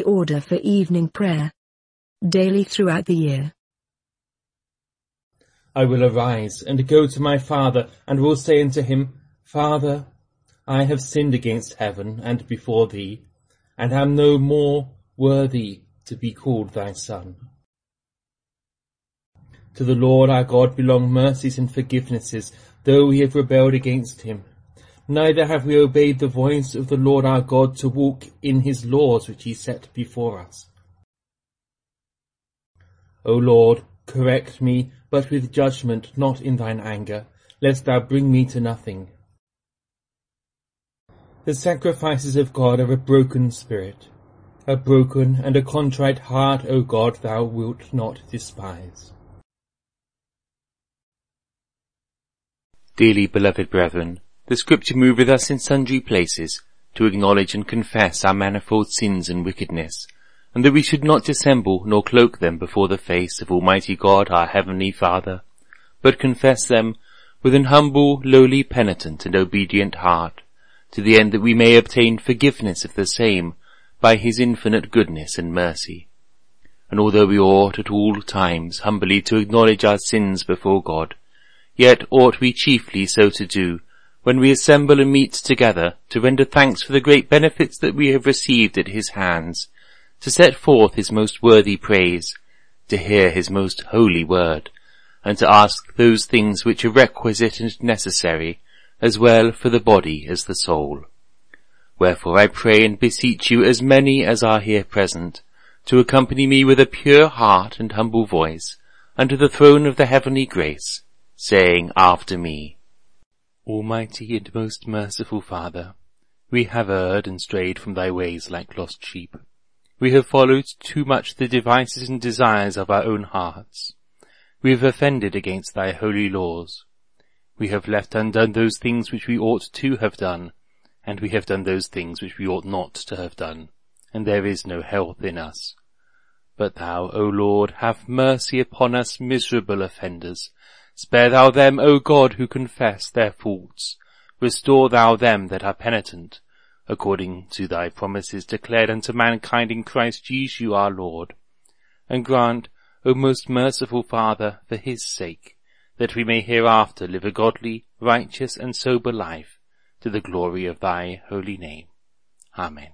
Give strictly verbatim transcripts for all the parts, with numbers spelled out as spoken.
order for evening prayer. Daily throughout the year. I will arise and go to my father, and will say unto him, Father, I have sinned against heaven and before thee, and am no more worthy to be called thy son. To the Lord our God belong mercies and forgivenesses, though we have rebelled against him. Neither have we obeyed the voice of the Lord our God to walk in his laws which he set before us. O Lord, correct me, but with judgment, not in thine anger, lest thou bring me to nothing. The sacrifices of God are a broken spirit. A broken and a contrite heart, O God, thou wilt not despise. Dearly beloved brethren, the Scripture moveth us in sundry places to acknowledge and confess our manifold sins and wickedness, and that we should not dissemble nor cloak them before the face of Almighty God our Heavenly Father, but confess them with an humble, lowly, penitent and obedient heart, to the end that we may obtain forgiveness of the same by his infinite goodness and mercy. And although we ought at all times humbly to acknowledge our sins before God, yet ought we chiefly so to do when we assemble and meet together to render thanks for the great benefits that we have received at his hands, to set forth his most worthy praise, to hear his most holy word, and to ask those things which are requisite and necessary, as well for the body as the soul. Wherefore I pray and beseech you, as many as are here present, to accompany me with a pure heart and humble voice unto the throne of the heavenly grace, saying after me, Almighty and most merciful Father, we have erred and strayed from thy ways like lost sheep. We have followed too much the devices and desires of our own hearts. We have offended against thy holy laws. We have left undone those things which we ought to have done, and we have done those things which we ought not to have done, and there is no health in us. But thou, O Lord, have mercy upon us miserable offenders. Spare thou them, O God, who confess their faults. Restore thou them that are penitent, according to thy promises declared unto mankind in Christ Jesus our Lord. And grant, O most merciful Father, for his sake, that we may hereafter live a godly, righteous, and sober life, to the glory of thy holy name. Amen.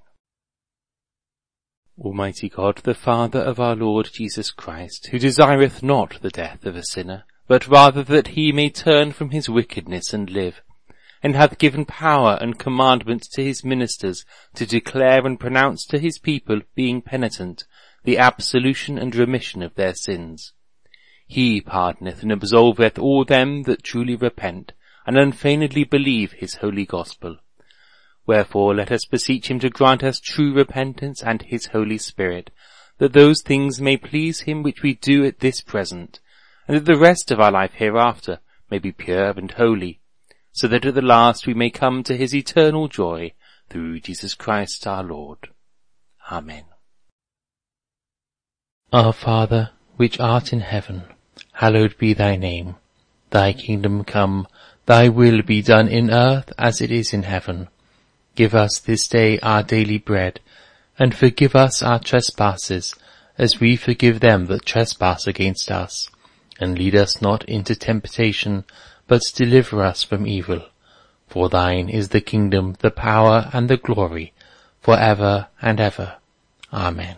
Almighty God, the Father of our Lord Jesus Christ, who desireth not the death of a sinner, but rather that he may turn from his wickedness and live, and hath given power and commandment to his ministers to declare and pronounce to his people, being penitent, the absolution and remission of their sins. He pardoneth and absolveth all them that truly repent, and unfeignedly believe his holy gospel. Wherefore let us beseech him to grant us true repentance and his Holy Spirit, that those things may please him which we do at this present, and that the rest of our life hereafter may be pure and holy, so that at the last we may come to his eternal joy, through Jesus Christ our Lord. Amen. Our Father, which art in heaven, hallowed be thy name. Thy kingdom come, thy will be done in earth as it is in heaven. Give us this day our daily bread, and forgive us our trespasses, as we forgive them that trespass against us. And lead us not into temptation, but deliver us from evil. For thine is the kingdom, the power, and the glory, for ever and ever. Amen.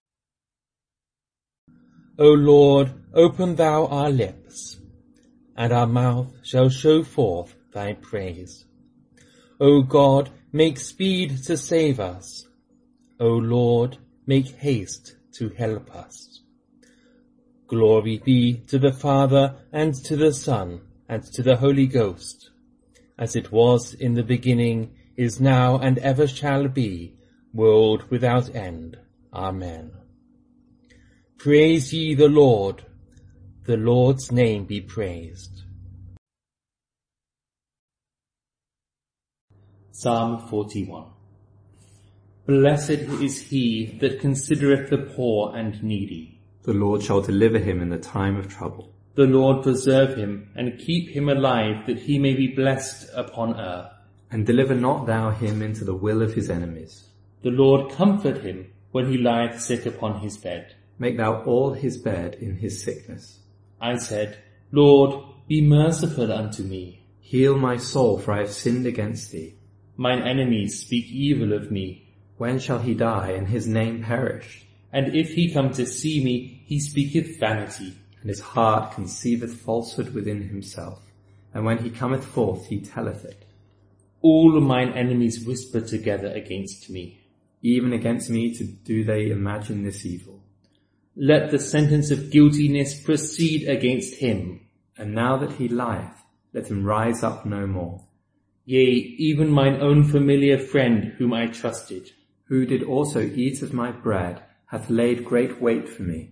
O Lord, open thou our lips, and our mouth shall show forth thy praise. O God, make speed to save us. O Lord, make haste to help us. Glory be to the Father, and to the Son, and to the Holy Ghost, as it was in the beginning, is now, and ever shall be, world without end. Amen. Praise ye the Lord. The Lord's name be praised. Psalm forty-one. Blessed is he that considereth the poor and needy. The Lord shall deliver him in the time of trouble. The Lord preserve him, and keep him alive, that he may be blessed upon earth. And deliver not thou him into the will of his enemies. The Lord comfort him, when he lieth sick upon his bed. Make thou all his bed in his sickness. I said, Lord, be merciful unto me. Heal my soul, for I have sinned against thee. Mine enemies speak evil of me. When shall he die, and his name perish? And if he come to see me, he speaketh vanity. And his heart conceiveth falsehood within himself. And when he cometh forth, he telleth it. All mine enemies whisper together against me. Even against me to do they imagine this evil. Let the sentence of guiltiness proceed against him. And now that he lieth, let him rise up no more. Yea, even mine own familiar friend whom I trusted, who did also eat of my bread, hath laid great weight for me.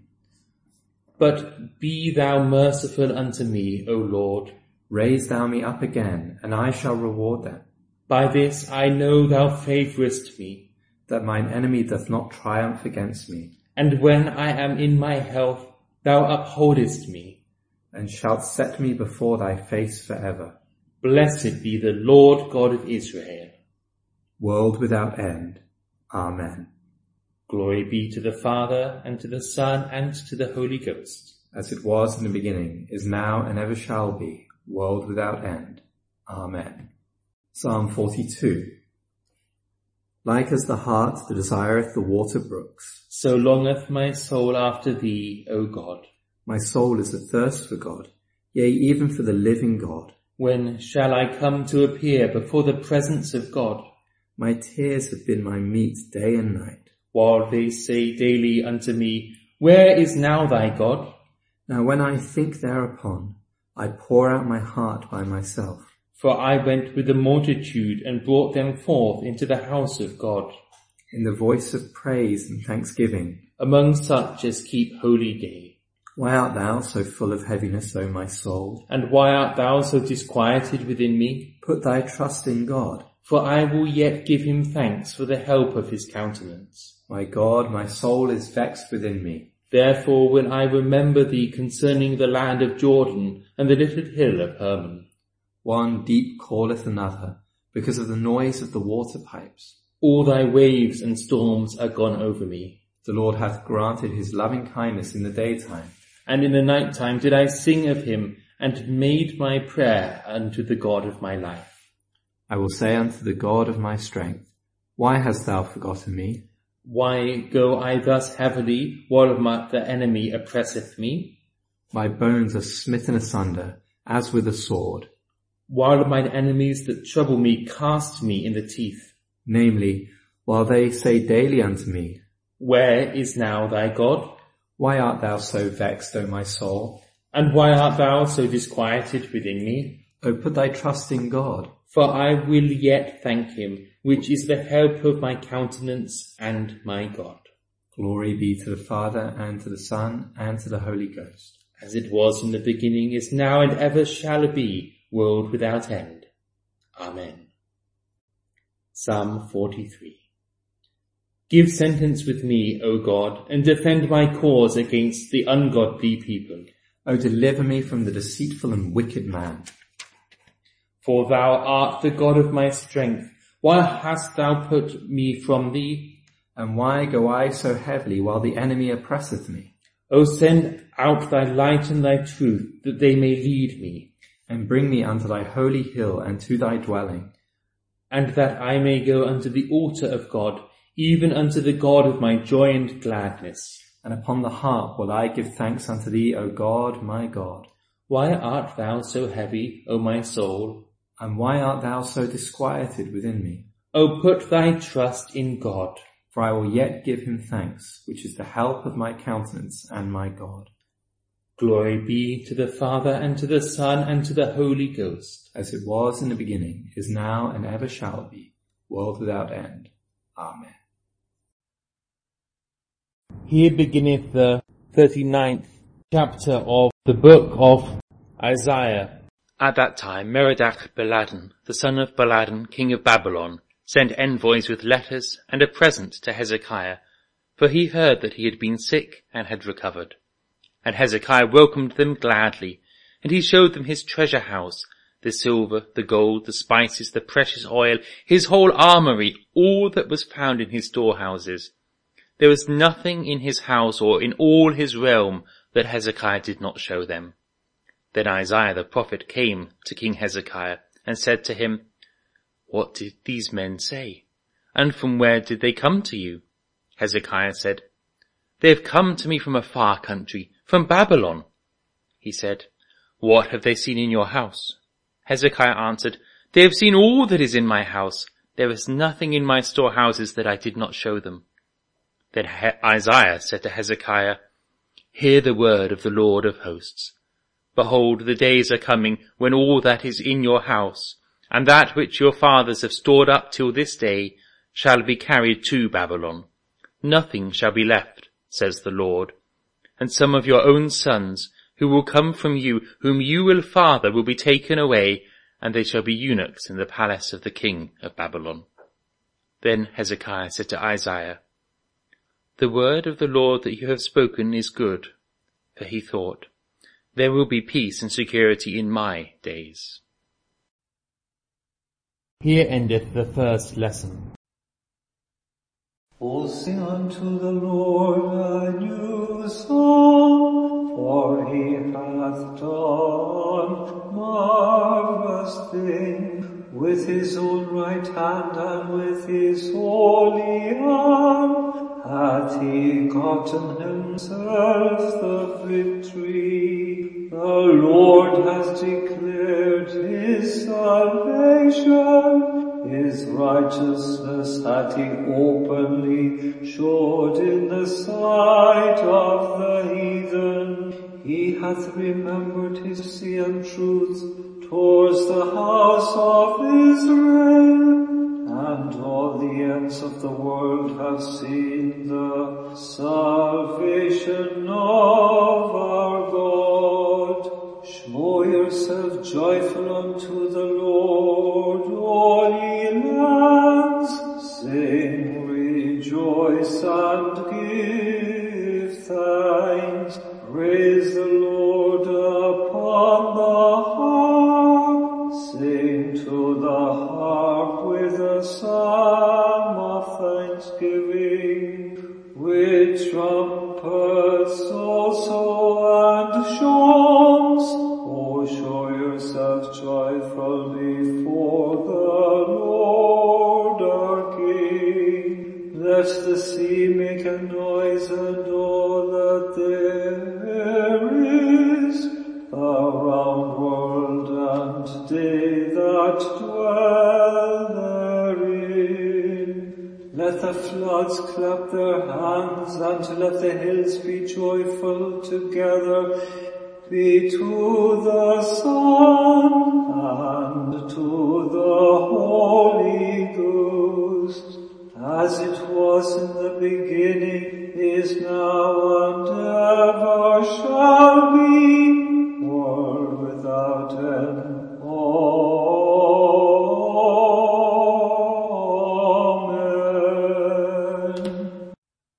But be thou merciful unto me, O Lord. Raise thou me up again, and I shall reward them. By this I know thou favourest me, that mine enemy doth not triumph against me. And when I am in my health, thou upholdest me, and shalt set me before thy face for ever. Blessed be the Lord God of Israel. World without end. Amen. Glory be to the Father, and to the Son, and to the Holy Ghost. As it was in the beginning, is now, and ever shall be, world without end. Amen. Psalm forty-two. Like as the hart that desireth the water brooks, so longeth my soul after thee, O God. My soul is athirst for God, yea, even for the living God. When shall I come to appear before the presence of God? My tears have been my meat day and night. While they say daily unto me, where is now thy God? Now when I think thereupon, I pour out my heart by myself. For I went with the multitude and brought them forth into the house of God, in the voice of praise and thanksgiving, among such as keep holy day. Why art thou so full of heaviness, O my soul? And why art thou so disquieted within me? Put thy trust in God. For I will yet give him thanks for the help of his countenance. My God, my soul is vexed within me. Therefore will I remember thee concerning the land of Jordan and the little hill of Hermon. One deep calleth another, because of the noise of the water pipes. All thy waves and storms are gone over me. The Lord hath granted his loving kindness in the daytime. And in the night time did I sing of him, and made my prayer unto the God of my life. I will say unto the God of my strength, why hast thou forgotten me? Why go I thus heavily, while my, the enemy oppresseth me? My bones are smitten asunder, as with a sword. While mine enemies that trouble me cast me in the teeth. Namely, while they say daily unto me, where is now thy God? Why art thou so vexed, O my soul? And why art thou so disquieted within me? O put thy trust in God. For I will yet thank him, which is the help of my countenance and my God. Glory be to the Father, and to the Son, and to the Holy Ghost. As it was in the beginning, is now, and ever shall be, world without end. Amen. Psalm forty-three. Give sentence with me, O God, and defend my cause against the ungodly people. O deliver me from the deceitful and wicked man. For thou art the God of my strength. Why hast thou put me from thee? And why go I so heavily while the enemy oppresseth me? O send out thy light and thy truth, that they may lead me. And bring me unto thy holy hill and to thy dwelling. And that I may go unto the altar of God, even unto the God of my joy and gladness. And upon the harp will I give thanks unto thee, O God, my God. Why art thou so heavy, O my soul? And why art thou so disquieted within me? O put thy trust in God. For I will yet give him thanks, which is the help of my countenance and my God. Glory be to the Father, and to the Son, and to the Holy Ghost. As it was in the beginning, is now, and ever shall be, world without end. Amen. Here beginneth the thirty-ninth chapter of the book of Isaiah. At that time Merodach Baladan, the son of Baladan, king of Babylon, sent envoys with letters and a present to Hezekiah, for he heard that he had been sick and had recovered. And Hezekiah welcomed them gladly, and he showed them his treasure house, the silver, the gold, the spices, the precious oil, his whole armoury, all that was found in his storehouses. there was nothing in his house or in all his realm that Hezekiah did not show them. Then Isaiah the prophet came to King Hezekiah and said to him, "What did these men say? And from where did they come to you?" Hezekiah said, "They have come to me from a far country, from Babylon." He said, "What have they seen in your house?" Hezekiah answered, "They have seen all that is in my house. There is nothing in my storehouses that I did not show them." Then He- Isaiah said to Hezekiah, "Hear the word of the Lord of hosts. Behold, the days are coming when all that is in your house, and that which your fathers have stored up till this day, shall be carried to Babylon. Nothing shall be left, says the Lord. And some of your own sons, who will come from you, whom you will father, will be taken away, and they shall be eunuchs in the palace of the king of Babylon." Then Hezekiah said to Isaiah, "The word of the Lord that you have spoken is good." For he thought, "There will be peace and security in my days." Here endeth the first lesson. O sing unto the Lord a new song, for he hath done marvelous things. With his own right hand and with his holy arm hath he gotten himself the victory. The Lord has declared his salvation. His righteousness hath he openly showed in the sight of the heathen. He hath remembered his mercy and truth towards the house of Israel, and all the ends of the world have seen the salvation of our God. Show yourself joyful unto the Lord, all ye lands. Sing, rejoice, and give thanks. Praise the Lord upon the harp. Sing to the harp with a psalm of thanksgiving, with trumpets also and shawms. O show yourself joyful before the Lord our King. Let the sea make a noise and all that there is, the round world and they that dwell therein. Let the floods clap their hands, and let the hills be joyful together. Be to the Son and to the Holy Ghost, as it was in the beginning, is now, and ever shall be, world without end. Amen.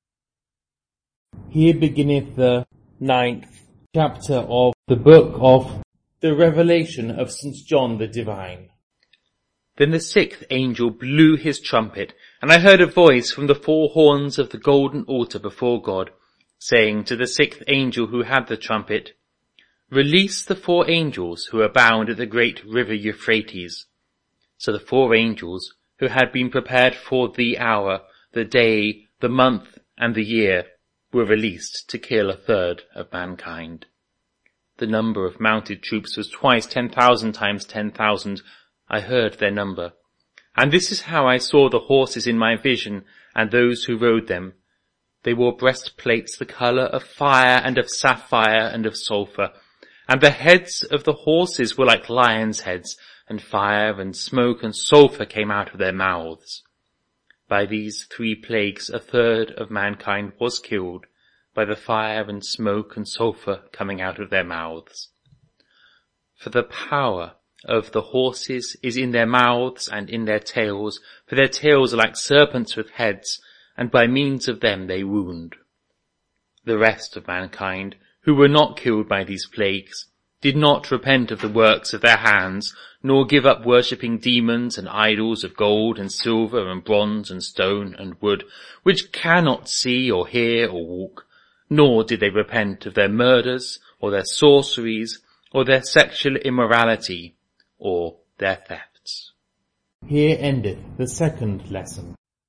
Here beginneth the ninth chapter of the book of the Revelation of Saint John the Divine. Then the sixth angel blew his trumpet, and I heard a voice from the four horns of the golden altar before God, saying to the sixth angel who had the trumpet, "Release the four angels who are bound at the great river Euphrates." So the four angels, who had been prepared for the hour, the day, the month, and the year, were released to kill a third of mankind. The number of mounted troops was twice ten thousand times ten thousand. I heard their number. And this is how I saw the horses in my vision, and those who rode them. They wore breastplates the colour of fire and of sapphire and of sulphur, and the heads of the horses were like lions' heads, and fire and smoke and sulphur came out of their mouths. By these three plagues a third of mankind was killed, by the fire and smoke and sulphur coming out of their mouths. For the power of the horses is in their mouths and in their tails, for their tails are like serpents with heads, and by means of them they wound. The rest of mankind, who were not killed by these plagues, did not repent of the works of their hands, nor give up worshipping demons and idols of gold and silver and bronze and stone and wood, which cannot see or hear or walk, nor did they repent of their murders or their sorceries or their sexual immorality or their thefts. Here endeth the second lesson.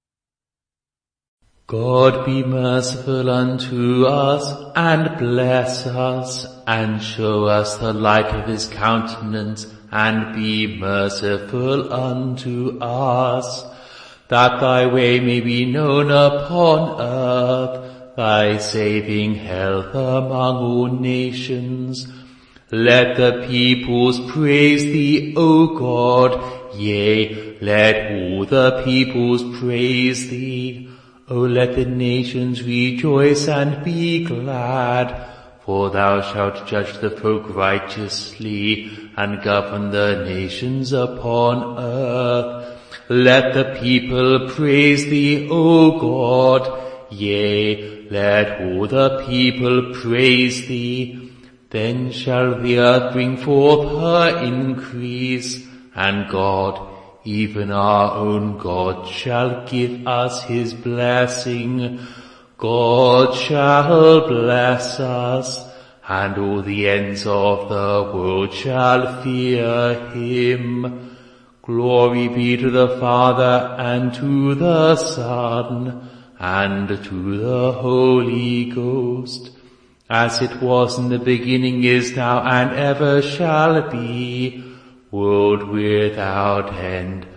God be merciful unto us, and bless us, and show us the light of his countenance, and be merciful unto us, that thy way may be known upon earth, thy saving health among all nations. Let the peoples praise thee, O God, yea, let all the peoples praise thee. O let the nations rejoice and be glad, for thou shalt judge the folk righteously, and govern the nations upon earth. Let the people praise thee, O God, yea, let all the people praise thee. Then shall the earth bring forth her increase, and God, even our own God, shall give us his blessing. God shall bless us, and all the ends of the world shall fear him. Glory be to the Father, and to the Son, and to the Holy Ghost, as it was in the beginning, is now, and ever shall be, world without end.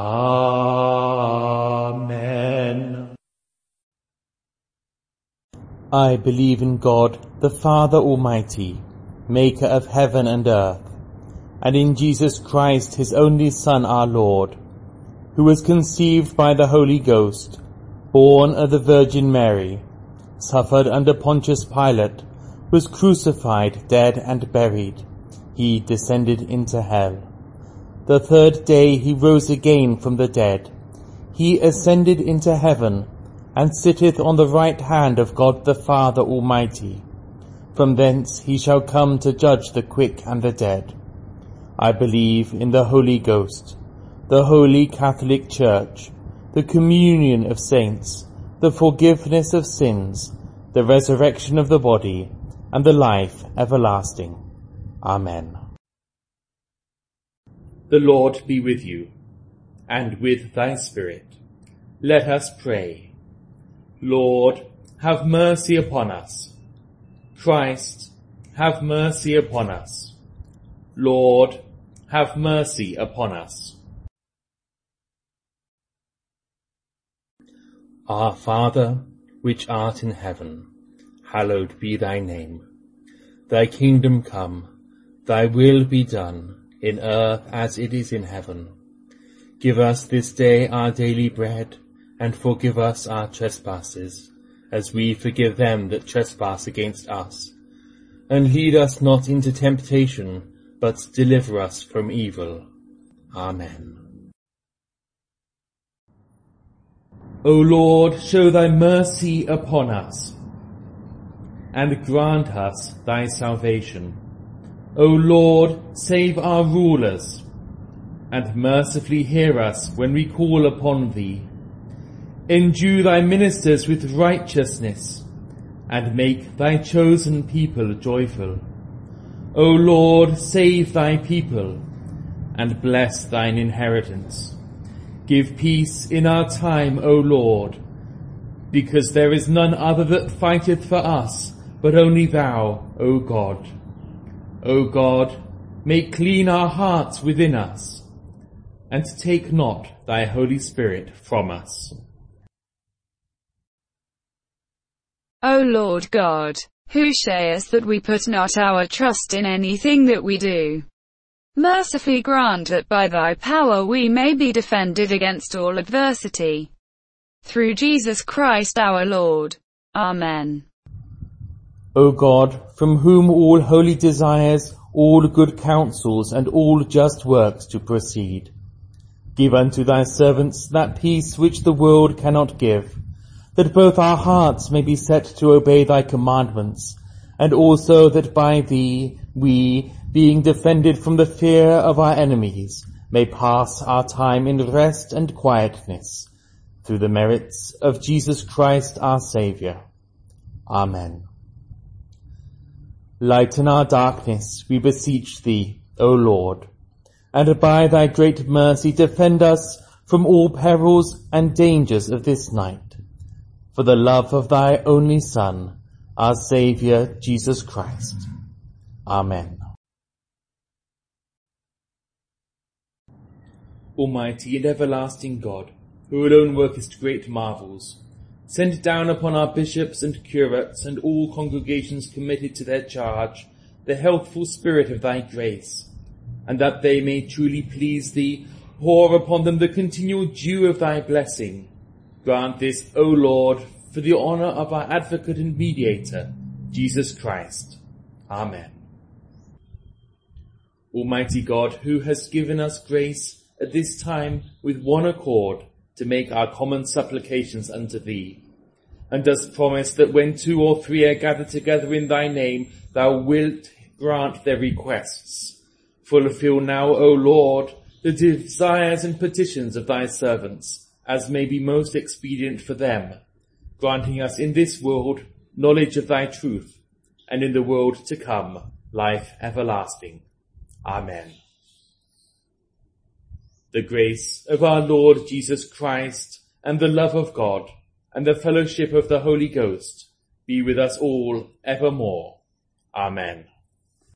Amen. I believe in God, the Father Almighty, maker of heaven and earth, and in Jesus Christ, his only Son, our Lord, who was conceived by the Holy Ghost, born of the Virgin Mary, suffered under Pontius Pilate, was crucified, dead, and buried. He descended into hell. The third day he rose again from the dead. He ascended into heaven, and sitteth on the right hand of God the Father Almighty. From thence he shall come to judge the quick and the dead. I believe in the Holy Ghost, the Holy Catholic Church, the communion of saints, the forgiveness of sins, the resurrection of the body, and the life everlasting. Amen. The Lord be with you, and with thy spirit. Let us pray. Lord, have mercy upon us. Christ, have mercy upon us. Lord, have mercy upon us. Our Father, which art in heaven, hallowed be thy name. Thy kingdom come, thy will be done, in earth as it is in heaven. Give us this day our daily bread, and forgive us our trespasses, as we forgive them that trespass against us. And lead us not into temptation, but deliver us from evil. Amen. O Lord, show thy mercy upon us, and grant us thy salvation. O Lord, save our rulers, and mercifully hear us when we call upon thee. Endue thy ministers with righteousness, and make thy chosen people joyful. O Lord, save thy people, and bless thine inheritance. Give peace in our time, O Lord, because there is none other that fighteth for us, but only thou, O God. O God, make clean our hearts within us, and take not thy Holy Spirit from us. O Lord God, who sayest that we put not our trust in anything that we do, mercifully grant that by thy power we may be defended against all adversity. Through Jesus Christ our Lord. Amen. O God, from whom all holy desires, all good counsels, and all just works do proceed, give unto thy servants that peace which the world cannot give, that both our hearts may be set to obey thy commandments, and also that by thee we, being defended from the fear of our enemies, may pass our time in rest and quietness, through the merits of Jesus Christ our Saviour. Amen. Lighten our darkness, we beseech thee, O Lord, and by thy great mercy defend us from all perils and dangers of this night, for the love of thy only Son, our Saviour, Jesus Christ. Amen. Almighty and everlasting God, who alone workest great marvels, send down upon our bishops and curates and all congregations committed to their charge the healthful spirit of thy grace, and that they may truly please thee, pour upon them the continual dew of thy blessing. Grant this, O Lord, for the honour of our advocate and mediator, Jesus Christ. Amen. Almighty God, who hast given us grace at this time with one accord to make our common supplications unto thee, and dost promise that when two or three are gathered together in thy name, thou wilt grant their requests. Fulfill now, O Lord, the desires and petitions of thy servants, as may be most expedient for them, granting us in this world knowledge of thy truth, and in the world to come life everlasting. Amen. The grace of our Lord Jesus Christ, and the love of God, and the fellowship of the Holy Ghost be with us all evermore. Amen.